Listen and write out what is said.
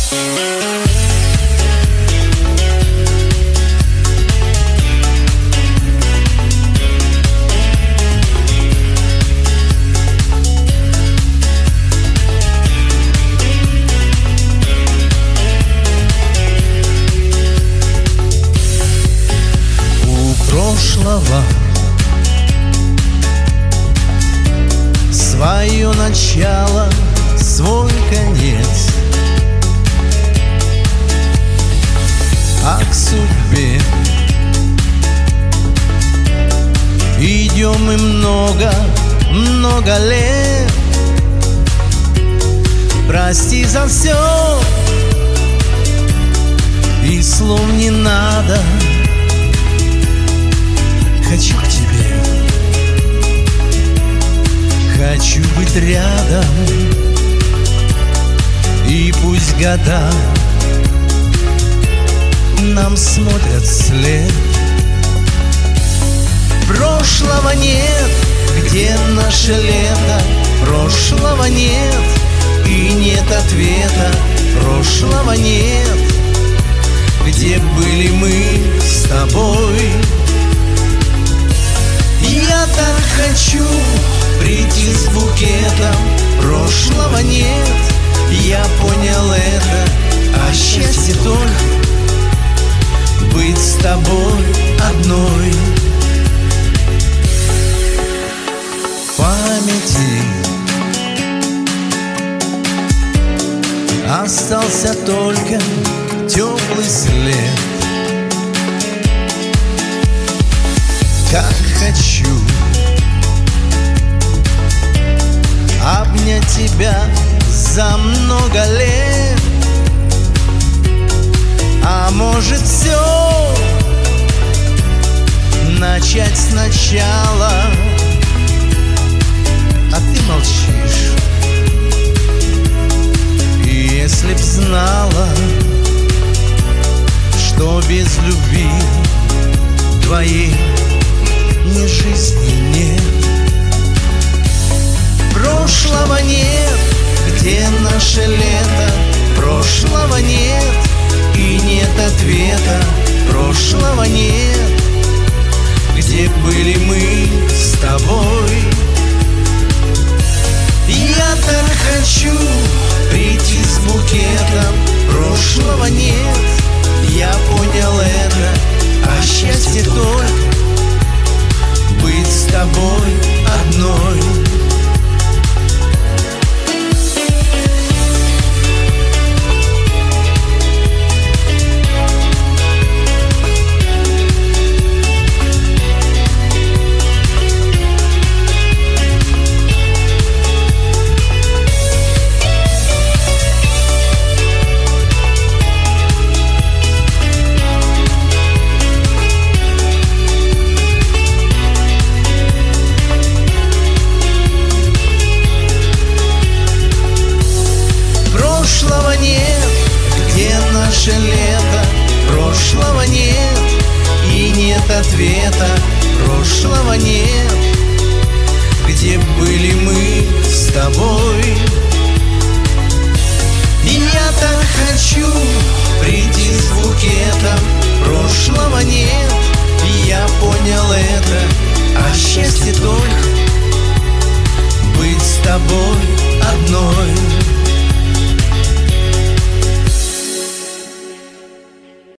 Свое начало, свой конец, а к судьбе идем мы много лет. Прости за все, и слов не надо. Хочу к тебе, хочу быть рядом, и пусть года нам смотрят вслед. Прошлого нет, где наше лето? Прошлого нет, и нет ответа. Прошлого нет, где были мы с тобой. Я так хочу прийти с букетом. Прошлого нет, я понял это. А счастье только быть с тобой одной. В памяти остался только теплый след. Как хочу обнять тебя за много лет. А может все начать сначала? А ты молчишь. И если б знала, что без любви твоей ни жизни нет. Прошлого нет, где наше лето? Прошлого нет, и нет ответа. Прошлого нет, где были мы с тобой. Я так хочу прийти с букетом. Прошлого нет, я понял это. А счастье только быть с тобой одной. Прошлого нет, где наше лето? Прошлого нет, и нет ответа. Прошлого нет, где были мы с тобой.